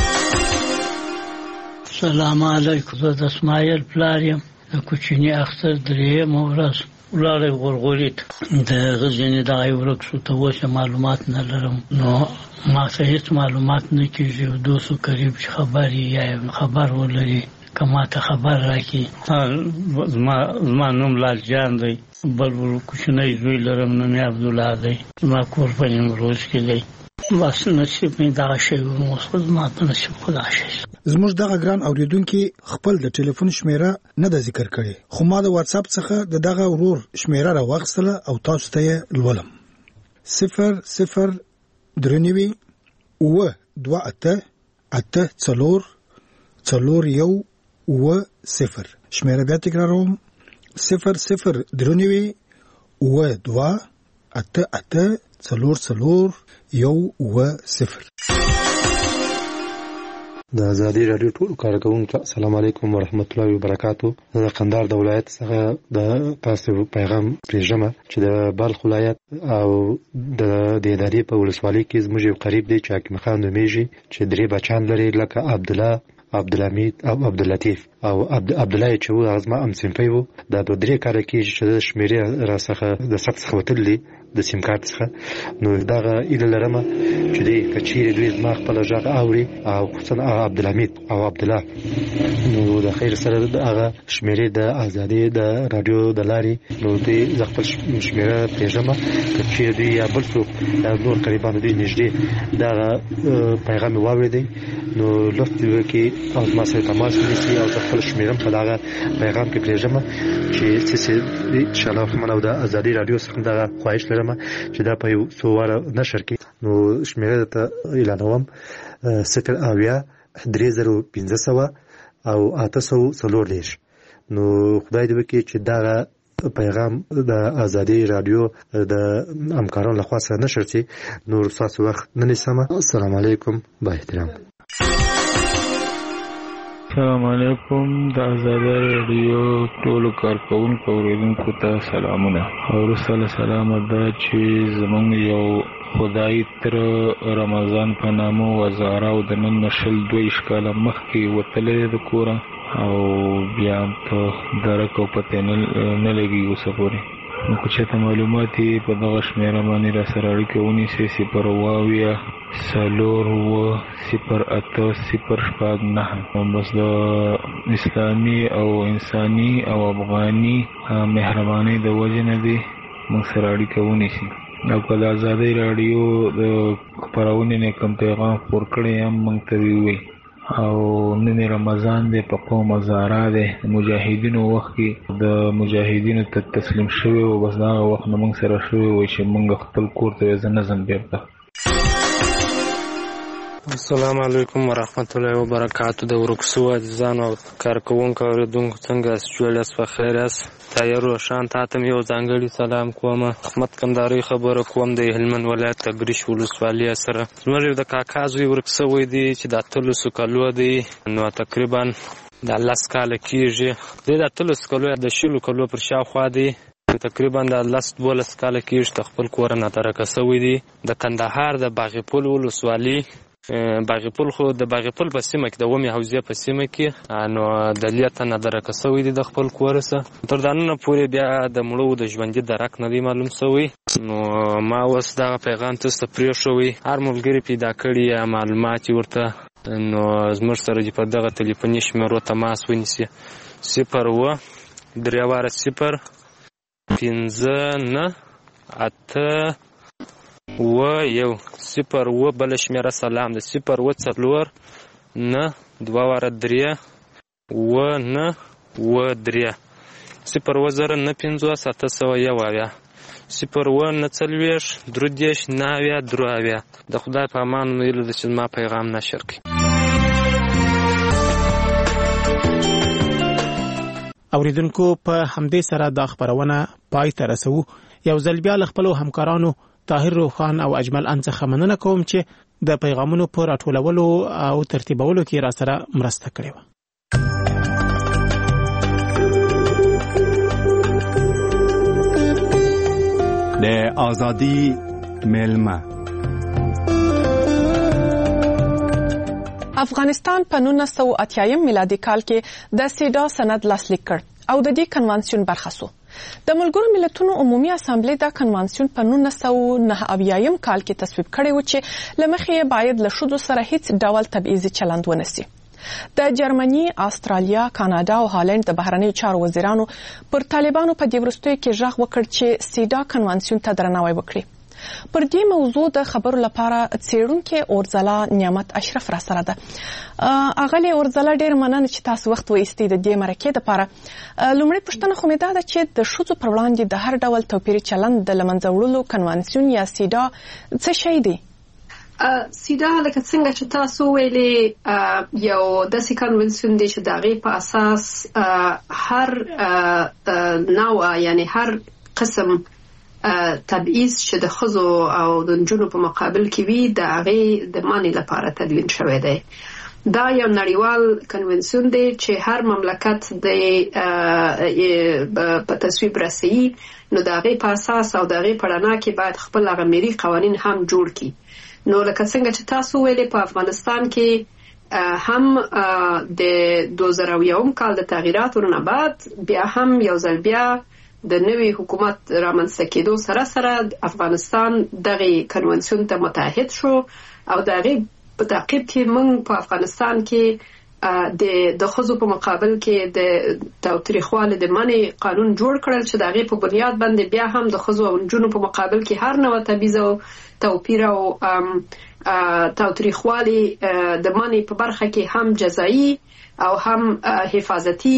السلام علیکم. زه د اسماعیل پلار یم. د کوچني اختر 3مه ورځ ولاړی غورغوري ته د غزني دغه ورک شو ته اوس معلومات نه لرم. نو ما ته هېڅ معلومات نه کېږي. دوستو قریب چې خبر یا خبر ولري که ما ته خبر راکړي. زما نوم لال جان دی. بل کوچنی زوی لرم نوم یې عبدالله دی. زما کور په نیمروز کې دی. بس نصیب مې دغه شی و. زما په نصیب خدا شي. زموږ دغه ګران اوریدونکي خپل د ټلیفون شمیره نه د ذکر کړي، خو ما د واتس اپ څخه د دغه ورور شمیره راوغستله او تاسو ته یې لولم. 00 درنوي و 28 84 41 شمیره بیا تکراروم 00 درنوي و 28 84 41. د آزادۍ رادیو ټول کارکونکو السلام علیکم ورحمت الله وبرکاتو. د قندهار د ولایت څخه د تاسو پیغام پېژنم چې د بلخ ولایت او د ادارې په ولسوالۍ کې زموږ یو قریب دی چې حکیم خان نومیږي چې 3 بچان لري لکه عبدالله، عبدالحمید او عبداللطیف او عبدالله چې و زما هم صنفي و. دا 2-3 کاله کېږي چې د شمیرې را څخه د ثبت څخه وتلي د سیم کارت څخه نو دغه ایله لرم چې دوی کچېرې دوی زما خپل غږ اوري او خصوصا عبدالحمید او عبدالله نو د خیر سره هغه شمیرې د ازادي د رادیو د لارې نو دوی زه خپل شمیره پیژنم کچېرې دوی یا بل څوک نور قریبان دوی نږدې دغه پیغام واورېدی نو لطف وکړي او زما سره تماس ونیسي او زه خپل شمیرم په دغه پیغام کې پرېږدم چې څه انشاءالله رحمن او د ازادي رادیو څخه دغه خواهش لرم چې دا په یو څو واره نشر کړي نو شمیره ته اعلانوم 0 او 840 نو خدای دې وکړي چې دغه پیغام د ازادي رادیو د همکارانو لخوا سره نشر شي نور تاسو وخت نه نیسم السلام علیکم با احترام السلام علیکم د ازادي رادیو ټولو کارکونکو اوریدونکو ته سلامونه او رسول سلام ده چې زمونږ یو خدای تر رمضان په نامو وزاره او د نن نشل 2 کاله مخکې وتلې د کوره او بیا په درکو پته نه لګي اوسه پورې نو که چېرته معلومات په دغه شمیره باندې را سره اړیکه ونیسئ 0 بس د اسلامي او انساني او افغاني مهرباني د وجې نه دی موږ سره اړیکه ونیسي او که د ازادۍ راډیو د خپرونې نه کوم پیغام خپور کړی هم موږ ته ووایي او نن رمضان دی په قوم ازاره دی مجاهدینو وخت کې د مجاهدینو ته تسلیم شوی او بس دغه وخت نه موږ سره شوی وای چې موږ خپل کور ته ځه نظم بیرته السلام علیکم ورحمت الله وبرکاتو د ورکسو عزیزانو او کارکوونکو اوریدونکو څنګه یاست جوړ یاست په خیر یاست تایر روشان تاته مې یو ځانګړی سلام کوم احمد کندهاري خبره کوم د هلمند ولایت تګریش ولسوالۍ سره زموږ د کاکا زوی ورکسوی دی چې د 13 کالو دی نو تقریبا د 10 کال کېږي د 13 کالو د 10 کالو پر شاوخوا دی تقریبا د 12 کال کېږي خپل کور نه ترکه سوی دی د کندهار د باغپول ولسوالۍ باغپول خو د باغپول په سیمه کې د ومه حوزه په سیمه کې نو د لیته نه درکه سوی دی د خپل کورسه تر دانه پورې بیا د مړو د ژوندۍ درک نه دی معلوم سوی نو ما اوس دا پیغام تاسو ته پرې شوی هر ملګری پیدا کړی معلومات ورته نو زموږ سره په دغه ټلیفوني شمیرو تماس ونیسي 0 3 5 8 یو 0 بل شمیره سلام د 0 4 9 2 3 9 3 0 9 5 701 0 9 40 درودیش 9 دروازه د خدای په امان ویلو د چې ما پیغام نشر کړي اوریدونکو په همدې سره د خبرونه پای ته رسو یو ځل بیا خپل همکارانو طاهر روخان او اجمل انڅخه مننه کوم چې د پیغامونو پر راټولولو او ترتیبولو کې را سره مرسته کړې و. د ازادي ملما افغانستان په 1980 میلادي کال کې د سیډا سند لاسلیک کړ او د دې کنوانسیون برخه شو. د ملګرو ملتونو عمومي اسامبلې دا کنوانسیون په 1989 کال کې تصویب کړی و چې لمخې باید له شذو سره هیڅ ډول تبعیضي چلند ونشي. د جرمني، استرالیا، کاناډا او هالند د بهرنیو چارو وزیرانو پر طالبانو په دې وروستیو کې ژغ وکړ چې سیډا کنوانسیون ته درناوی وکړي. پر دې موضوع د خبرو لپاره څېړونکې اورزلا نعمت اشرف را سره ده. اغلی اورزلا ډېر مننه چې تاسو وخت وایستئ د دې مرکې دپاره. لومړی پوښتنه خو مې دا ده چې د ښځو پر وړاندې د هر ډول توپیري چلند د له منځه وړلو کنوانسیون یا سیډا څه شی دی؟ سیډا لکه څنګه چې تاسو ویلې یو داسې کنوانسیون دی چې د هغې په اساس هر نوع یعنی هر قسم تبعیض چې د ښځو او د نجونو په مقابل کې وي د هغې د منع لپاره تدوین شوی دی. دا یو نړیوال کنوانسیون دی چې هر مملکت په تصویب رسوي نو د هغې په اساس او د هغې په رڼا کې باید خپل هغه ملي قوانین هم جوړ کړي. نو لکه څنګه چې تاسو ویلې په افغانستان کې هم د 2001 کال د تغییراتو نه بعد بیا هم یو ځل بیا د نوي حکومت رامنځته کېدو سره سره افغانستان دغه کنونسیون ته متحد شو او دغه په تعقیب کې موږ په افغانستان کې د ښځو په مقابل کې د تاوتریخوالي د منع قانون جوړ کړل چې دغه په بنیاد باندې بیا هم د ښځو او نجونو په مقابل کې هر نوع تبعیض او توپیر او تاوتریخوالي د منع په برخه کې هم جزایی او هم حفاظتي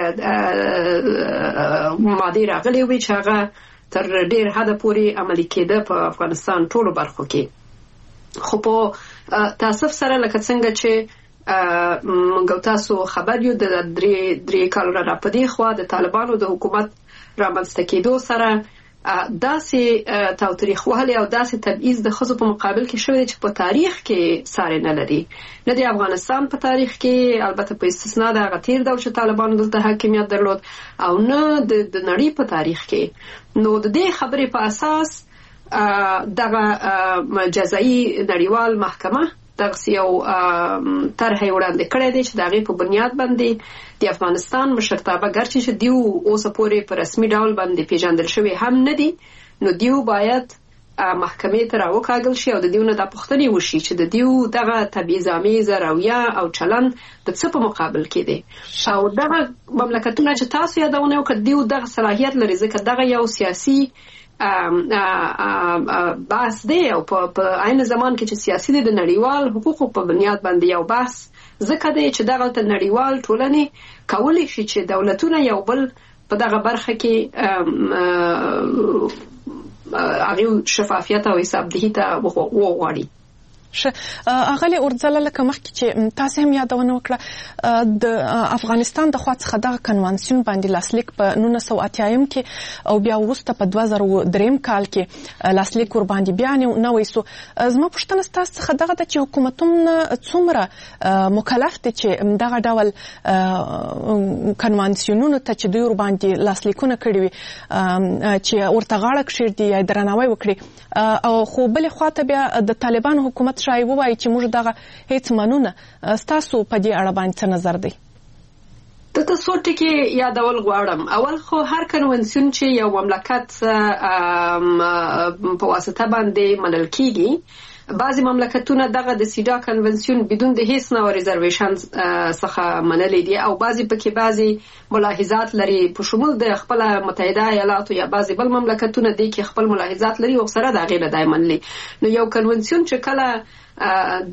ماده راغلي وي چې هغه تر ډیر حد پورې عملي کېده په افغانستان ټولو برخو کې. خو په تاسف سره لکه څنګه چې منګو تاسو خبر یو د درې کالو را پدې خوا د طالبانو د حکومت رامنځته کېدو سره داسې تاوتریخوالي او داسې تبعیض د ښځو په مقابل کې شوی چې په تاریخ کې ساری نه لري، نه د افغانستان په تاریخ کې، البته په استثنا د هغه تیر دور چې طالبانو دلته حاکمیت درلود، او نه د نړۍ په تاریخ کې. نو د دې خبرې په اساس دغه جزایی نړیوال محکمه دغه یو طرح وړاندې کړی دی چې د هغې په بنیاد باندې د افغانستان مشرتابه ګرچې چې دیو اوسه پورې په رسمي ډول باندې پیژندل شوي هم نه دي، نو دیو باید محکمې ته راوکاږل شي او د دیو نه دا پوښتنې وشي چې د دیو دغه تبعیض‌آمیزه رویه او چلند د څه په مقابل کې دی. او دغه مملکتونه چې تاسو یادونه وکړه دیو دغه صلاحیت لري ځکه دغه یو سیاسي بحث دی او په عین زمان کې چې سیاسي دی د نړیوال حقوقو په بنیاد باندې یو بحث ځکه دی چې دغه نړیوال ټولنې کولی شي چې دولتونه یو بل په دغه برخه کې هغه شفافیت او حسابدهي ته وغواړي. اغلی اورځله لکه مخکې چې تاسو هم یادونه وکړه د افغانستان د خوا څخه دغه کنوانسیون باندې لاسلیک په 1980 کې او بیا وروسته په 2003 کال کې لاسلیک ور باندې بیا نوې سو. زما پوښتنه تاسو څخه دغه د چې حکومتونه څومره مکلف دي چې دغه ډول کنوانسیونونو ته چې دوی ور باندې لاسلیکونه کړی وي چې ورته غاړه کښېږدي یا درناوی وکړي، او خو بلې خواته بیا د طالبانو حکومت شای وایي چې موږ دغه هیڅ منونه. ستاسو په دې اړه باندې څه نظر دی؟ دته څو ټکي یادول غواړم. اول خو هر کنونسیون چې یو مملکت په واسطه باندې منل کیږي، بعضی مملکتونه دغه د سیدا کنونسیون بدون د هیڅ نوع ریزرویشن څخه منلي دي او بعضی پکې بعضی ملاحظات لري په شمول د خپل متحده ایالاتو یا بعضی بل مملکتونه دي کې خپل ملاحظات لري او سره د غیر دای منلي. نو یو کنونسیون چې کله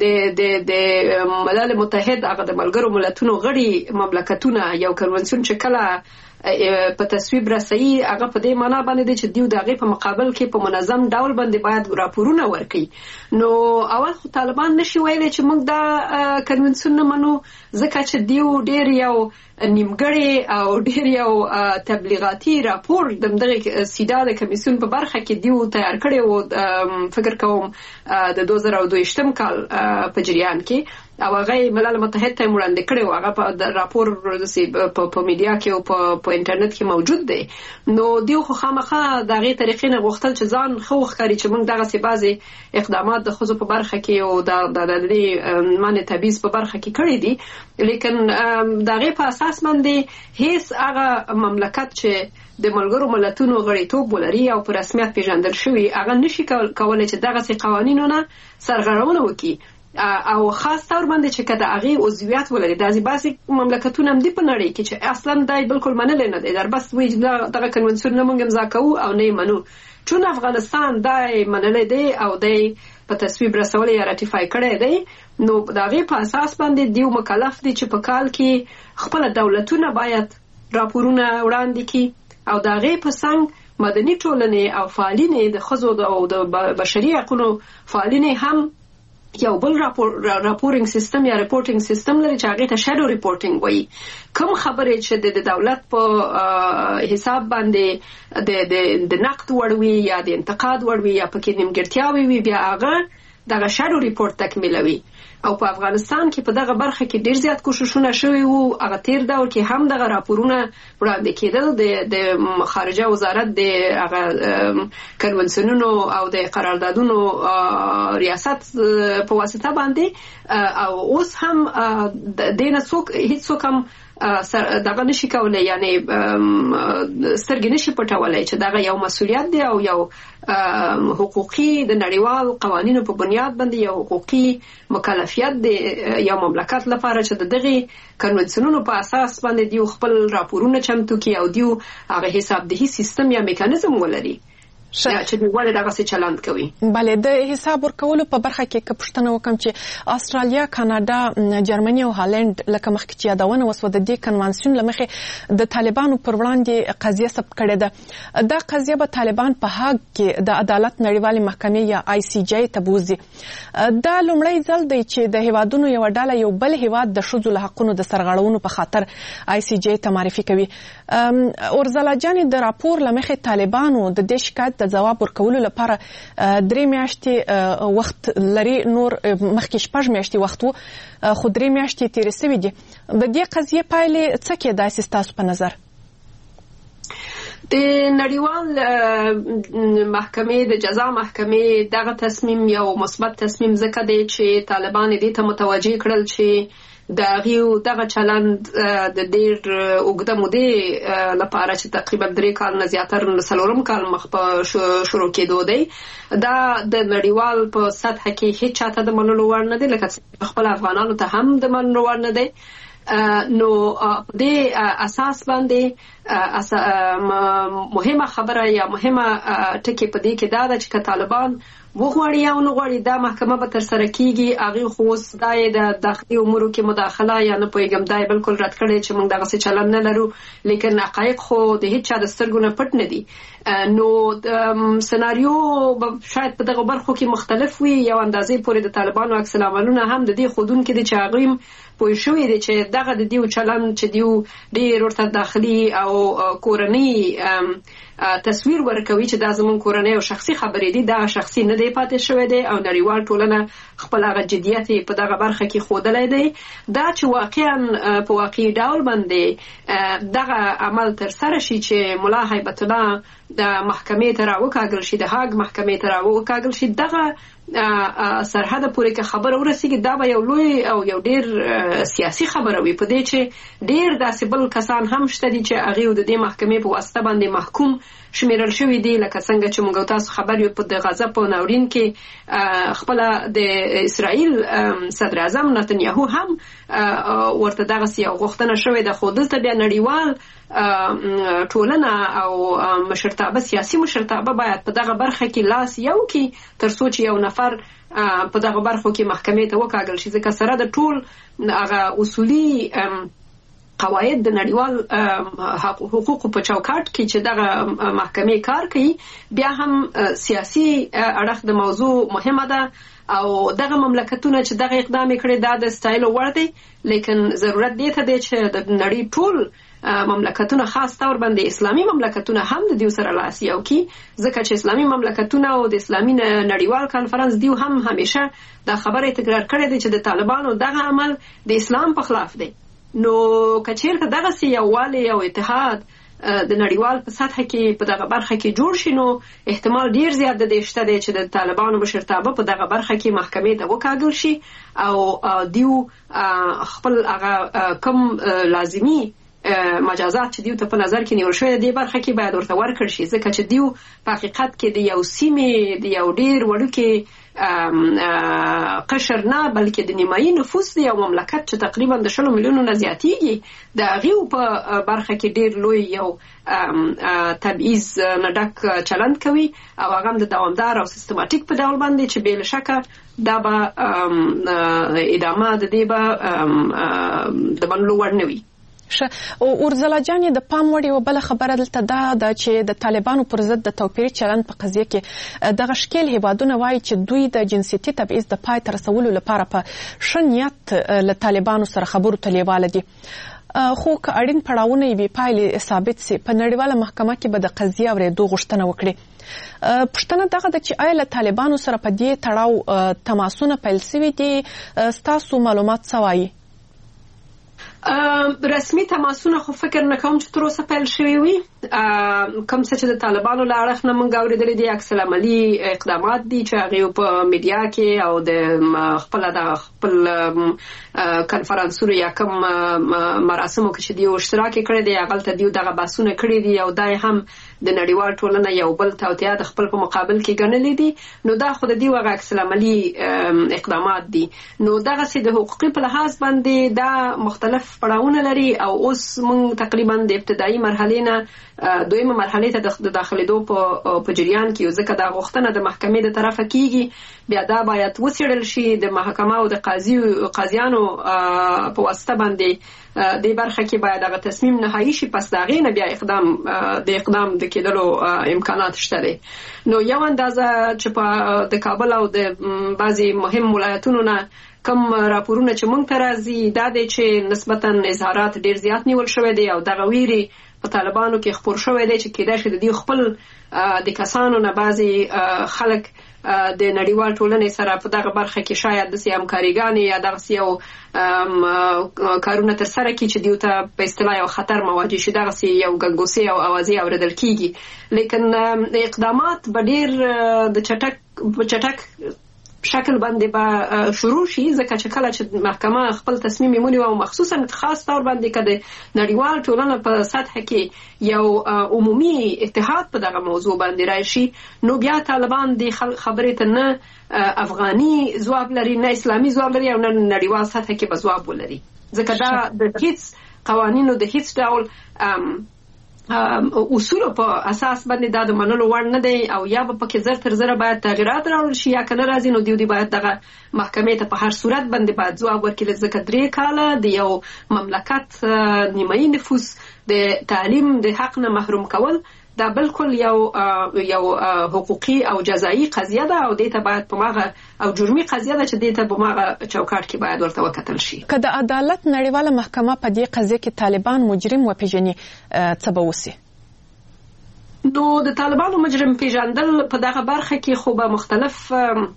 د ملل متحد هغه د ملګرو ملتونو غړي مملکتونه یو کنونسیون چې کله په تصویب رسي هغه په دې معنی باندې دی چې دیو دغه په مقابل کې په منظم ډول باندې باید راپورونه ورکړي. نو اول خو طالبان نشي ویلي چې موږ دا کنونسیون نه منو ځکه چې دیو ډیر یو نیمګړی او ډیر یو تبلیغاتي راپور د دغه سیدا د کمیسیون په برخه کې دیو تیار کړی و، فکر کوم د 2022 کال په جریان کې، او هغه ملل متحد ته وړاندې کړی و. هغه په راپور په میډیا کې او په انټرنیټ کې موجود دی. نو دیو خو خامخا دغه طریقې نه غوښتل چې ځان خو ښکاري چې موږ دغه سی بعضي اقدامات د خزو په برخه کې او د منع تبعیض په برخه کې کړی دي، لیکن دغه په اساس باندې هیڅ هغه مملکت چې د ملګرو ملتونو غړیتوب ولري او په رسمیت پیژندل شوی هغه نشي کولای چې دغه سي قوانینونه سرغړونه وکړي او خاص طور باندې چې کده هغه عضویت ولري. د بعضی مملکتونه هم دی په نړۍ کې چې اصلا دای بالکل منل نه دي، در بس وی دغه کنونسیون نه مونږ امضا کوو او نه منو. چون افغانستان دای منل دی او دای په تصویب رسولې یا راتیفای کړی دی، نو دغه په اساس باندې دیو مکلف دي چې په کال کې خپل دولتونه باید راپورونه وړاندې کړي او دغه په څنګه مدني ټولنې او فعالین د خزو او د بشري حقوقو فعالین هم یو بل راپورینګ سیستم یا ریپورټینګ سیستم لري چې هغه ته شادو ریپورټینګ وایي. کوم خبرې چې د دولت په حساب باندې د نقد وړوي یا د انتقاد وړوي یا پکې نیمګړتیاوي وي، بیا هغه دغه شادو ریپورټ تکمیلوي. او په افغانستان کې په دغه برخه کې ډیر زیات کوششونه شوي وو. هغه تیر دور کې هم دغه راپورونه وړاندې کېدل د خارجه وزارت د هغه کنونسیونونو او د قراردادونو ریاست په واسطه باندې، او اوس هم دینه هیڅوک هم دغه نشي کولای، یعنی سترګې نشي پټولای چې دغه یو مسؤلیت دی او یو حقوقي د نړیوال قوانینو په بنیاد باندې یو حقوقي مکلفیت دی یو مملکت لپاره چې دغه کنونسیونونو په اساس باندې دیو خپل راپورونه چمتو کړي او دیو هغه حسابدهي سیستم یا میکانیزم ولري چې ولې دغه څه چلند کوي. بله، د حساب ورکولو په برخه کې که پوښتنه وکم چې استرالیا، کاناډا، جرمني او هالند لکه مخکې چې یادونه وسوه د دې کنوانسیون له مخې د طالبانو پر وړاندې قضیه ثبت کړې ده. دا قضیه به طالبان په هاګ کې د عدالت نړیوالې محکمې یا ICJ ته بوځي. دا لومړی ځل دی چې د هیوادونو یو ډله یو بل هیواد د ښځو له حقونو د سرغړونو په خاطر ICJ ته معرفي کوي. اورزلا جانې د راپور له مخې طالبانو د دې شکایت د جواب ورکولو لپاره 3 میاشتې وخت لري، نور مخکې 6 میاشتې وخت وو، خو 3 میاشتې تیرې شوې دي. د دې قضیې پایلې څه کېدای شي ستاسو په نظر؟ د نړیوال محکمې د جزا محکمې دغه تصمیم یو مثبت تصمیم ځکه دی چې طالبان دې ته متوجه کړل چې دغه چلند د ډېر اوږده مودې لپاره چې تقریبا 3 کال نه زیاتره 4 کال مخ په شروع کېدو دی، دا د نړیوال په سطح کې هیڅ چاته د منلو وړ نه دی، لکه خپل افغانانو ته هم د منلو وړ نه دی. نو د اساس باندې مهمه خبره یا مهمه ټکی په دې کې دا ده چې طالبان وغواړي یا نه غواړي دا محکمه به تر سره کیږي. هغه خو اوس د داخلي امورو کې مداخله یا نه پوهیږم دا بالکل رد کړي چې موږ دغه څه چلن نه لرو، لیکن حقایق خو د هیڅ چا د سترګو نه پټ نه دي. نو سناریو شاید په دغه برخو کې مختلف وي. یو اندازې پورې د طالبانو عکس العملونه هم د دې خودون کې دي چې هغه پوه شوی دی چې دغه د دیو چلن چې دیو ډېر ورته داخلي او کورنۍ تصویر ورکوي چې دا زمون کورنۍ او شخصي خبرې دي، دا شخصي نه دی پاتې شوی دی او نړیوال ټولنه خپل هغه جدیت په دغه برخه کې ښودلی دی. دا چې واقعا په واقعي ډول باندې دغه عمل تر سره شي چې ملا هیبت الله د محکمې ته راوکاږل شي، د هاګ محکمې ته راوکاږل شي، دغه سرحد پورې که خبره ورسیږي دا به یو لوی او یو ډیر سیاسي خبره وي، په دې چې ډیر داسې بل کسان هم شته دي چې هغه د دې محکمې په واسطه باندې محکوم شمیرل شوی دی، لکه څنګه چې موږ تاسو خبر یو په د غزه په ناورین کې خپل د اسرائیل صدر اعظم نتنیاهو هم ورته دغه یو غوښتنه شوې ده، خو دلته بیا نړیوال ټولنه او مشرتابه سیاسي مشرتابه باید په دغه برخه کې لاس یو کې تر څو چې یو نفر په دغه برخو کې محکمې ته وکاږل شي، ځکه سره د ټول هغه اصولي قواعد د نړیوال حقوقو په چوکاټ کې چې دغه محکمې کار کوي، بیا هم سیاسي اړخ د موضوع مهمه ده او دغه مملکتونه چې دغه اقدام کړي دا د سټایل وړ دی، لیکن ضرورت دی ته دی چې د نړۍ ټول مملکتونه خاص طور باندې اسلامي مملکتونه هم د دیو سره لاس یو کی، ځکه چې اسلامي مملکتونه او د اسلامي نړیوال کانفرنس دیو هم همیشه دا خبره تکرار کړې ده چې د طالبانو دغه عمل د اسلام په خلاف دی. نو کچیرته دغه یووالی او اتحاد د نړیوال په سطح کې په دغه برخه کې جوړ شي، نو احتمال ډیر زیات د دې شته دی چې د طالبانو مشرتابه په دغه برخه کې محکمې ته وکاږل شي او دیو خپل هغه کم لازمی مجازات چې دیو ته په نظر کې نیول شوی دی برخه کې باید ورته ورکړ شي، ځکه چې دیو په حقیقت کې د یو سیمې د یو ډیر وړوکې قشر نه بلکې د نیمایي نفوس دی یو مملکت چې تقریبا د 100 میلیونو نه زیاتیږي، د هغې په برخه کې ډیر لوی یو تبعیض نه ډک چلند کوي او هغه د دوامدار او سیستماتیک په ډول باندې چې بې له شکه دا به ادامه د دې به د منلو وړ نه وي. اورزلا جانې د پام وړ یوه بله خبره دلته دا ده چې د طالبانو پر ضد د توپیري چلند په قضیه کې دغه ښکېل هیوادونه وایي چې دوی د جنسیتي تبعیض د پای ته رسولو لپاره په ښه نیت له طالبانو سره خبرو ته لیواله دي، خو که اړین پړاوونه یې بې پایلې ثابت سي په نړیواله محکمه کې به د قضیې اورېدو غوښتنه وکړي. پښتنه دغه د چې آیا له طالبانو سره په دې تړاو تماسونه پیل شوي دي ستاسو معلومات څه وایي؟ رسمي تماسونه خو فکر نه کوم چې تر اوسه پیل شوي وي. کوم څه چې د طالبانو له اړخ نه موږ اورېدلي دي عکس العملي اقدامات دي چې هغې په میډیا کې او د خپل کنفرانسونو یا کوم مراسمو کې چې دوی اشتراک یې کړی دی هغلته دوی دغه بحثونه کړي دي او دا هم د نړیوال ټولنه یو بل توطیه د خپل په مقابل کې ګڼلي دي. نو دا خو د دوی هغه عکس العملي اقدامات دي. نو دغسې د حقوقي په لحاظ باندې دا مختلف پړاوونه لري او اوس موږ تقریبا د ابتدایي مرحلې نه دویمه مرحلې ته د داخلېدو په جریان کې یو، ځکه دا غوښتنه د محکمې د طرفه کیږي. بیا دا باید وڅېړل شي د محکمه او د قاضیانو په واسطه باندې دې برخه کې باید هغه تصمیم نهایي شي. پس د هغې نه بیا د اقدام د کېدلو امکانات شته دی. نو یو اندازه چې په د کابل او د بعضې مهم ولایتونو نه کم راپورونه چې موږ ته راځي دا دی چې نسبتا اظهارات ډېر زیات نیول شوی دی او دغه ویرې په طالبانو کې خپور شوی دی چې کېدای شي د دوی خپل د کسانو نه بعضې خلک د نړیوال ټولنې سره په دغه برخه کې شاید داسې همکاریګانې یا دغسې یو کارونه ترسره کړي چې دوی ته په اصطلاح یو خطر مواجه شي، دغسې یو ګنګوسې او اوازې اورېدل کېږي. لیکن اقدامات به ډېر د چټک شکل باندې به شروع شي، ځکه چې کله چې محکمه خپل تصمیم یې ونیوه او مخصوصا خاص طور باندې که د نړیوال ټولنه په سطحه کې یو عمومي اتحاد په دغه موضوع باندې راشي، نو بیا طالبان د خبرې ته نه افغاني ځواب لري، نه اسلامي ځواب لري او نه نړیوال سطحه کې به ځواب ولري، ځکه دا د هیڅ قوانینو د هیڅ ډول اصولو په اساس باندې دا د منلو وړ نه دی او یا به پکې زر تر زره باید تغیرات راوړل شي یا که نه راځي نو دوی باید دغه محکمې ته په هر صورت باندې باید ځواب ورکړي، ځکه 3 کاله د یو مملکت نیمایي نفوس د تعلیم د حق نه محروم کول دا بالکل یو حقوقي او جزایي قضیه ده او دې ته باید په ماغه او جرمي قضیه ده چې دې ته په ماغه چوکاټ کې باید ورته وکتل شي. که د عدالت نړیواله محکمه په دې قضیه کې طالبان مجرم وپېژني څه به وسي؟ نو د طالبانو مجرم پیژندل په دغه برخه کې خو به مختلف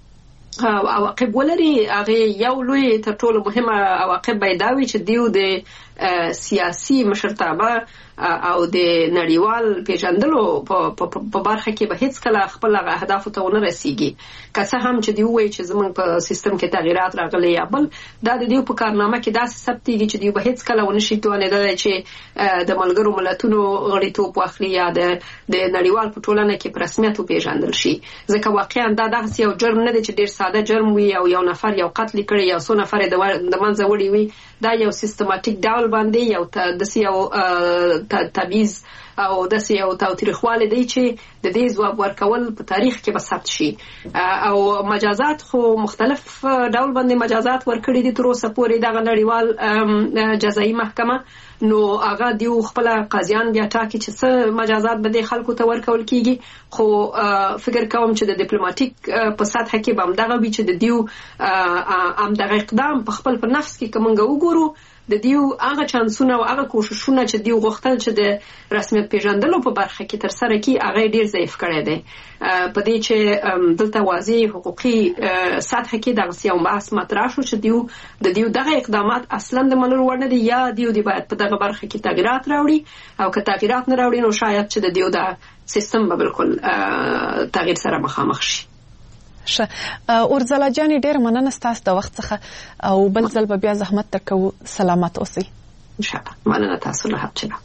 عواقب ولري. هغې یو لوی تر ټولو مهمه عواقب به یې دا وي چې دوی د سیاسي مشرتابه او د نړیوال پیژندلو په برخه کې به هیڅ کله خپل اهدافو ته ونه رسیږي. که څه هم چې دوی وایي چې زموږ په سیستم کې تغیرات راغلي یا بل دا د دوی په کارنامه کې داسې ثبتېږي چې دوی به هیڅ کله ونه شي توانېدلی چې د ملګرو ملتونو غړیتوب واخلي یا د نړیوال په ټولنه کې په رسمیت وپېژندل شي، ځکه واقعا دا دغسې یو جرم نه دی چې ډېر ساده جرم وي او یو نفر یو قتل یې کړی یا څو نفر یې د منځه وړي وي. دا یو سیستماتیک ډول باندې یو داسې یو تبعیض او داسې یو تاوتریخوالی دی چې د دې ځواب ورکول په تاریخ کې به ثبت شي. او مجازات خو مختلف ډول باندې مجازات ورکړي دي تر اوسه پورې دغه نړیوال جزایي محکمه، نو هغه دیو خپل قاضیان بیا ټاکي چې څه مجازات به د خلکو ته ورکول کیږي. خو فکر کوم چې د ډیپلوماټیک په سطح کې به همدغه وي چې د دیو همدغه اقدام په خپل په نفس کې که موږ وګورو د دیو هغه چانسونه او هغه کوششونه چې دیو غوښتل چې د رسمیت پیژندلو په برخه کې ترسره کړي هغه ډیر ضعیف کړی دی. په دې چې دلته واضح حقوقي سطح کې دغسې یو بحث مطرح شو چې د دیو دغه اقدامات اصلا د منلو وړ نه دي یا دیو دی باید په دغه برخه کې تغیرات راوړي او که تغیرات نه راوړي نو شاید چې د دیو د سیستم به بالکل تغییر سره مخامخ شي. ښه اورځلا جانې ډېره مننه ستاسو د وخت څخه او بل ځل به بیا زحمت درکوو. سلامت اوسئ. انشاءالله. مننه تاسو له حبچنه.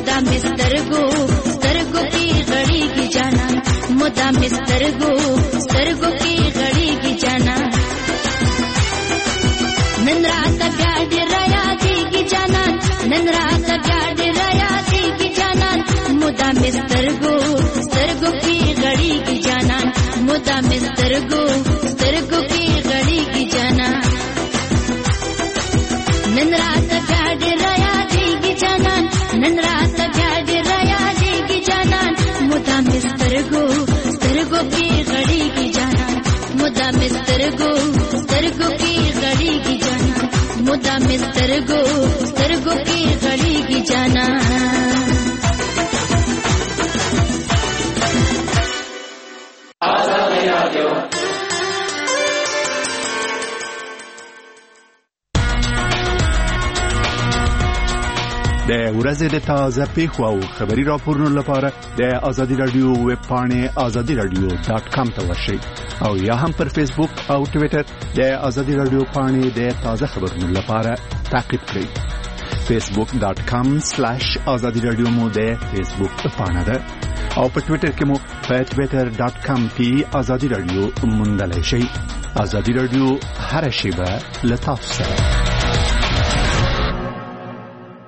مدام سترګو سترګو کې غړيږي جانان مدام سترګو سترګو کې غړيږي جانان نن رات بیا ډېر یادېږي جانان نن رات بیا ډېر یادېږي جانان مدام سترګو سترګو کې غړيږي جانان مدام سترګو سترګو کې غړيږي جانان نن رات بیا ډېر یادېږي جانان نن رات بیا ډېر یادېږي جانان مدام سترګو سترګو کې غړيږي جانان مدام سترګو سترګو کې غړيږي جانان مدام سترګو سترګو کې غړيږي جانان د ورځې د تازه پیښو او خبري راپورونو لپاره د آزادي رادیو ویب پاڼې azadiradio.com ته ورشئ او یا هم پر فیسبوک او ټوئیټر د آزادي رادیو پاڼې د تازه خبرونو لپاره تعقیب کړئ. facebook.com/azadiradio مو د فیسبوک پاڼه ده او په ټوئیټر کې مو په twitter.com/azadiradio موندلای شئ. آزادي رادیو هر شیبه لتاف سره.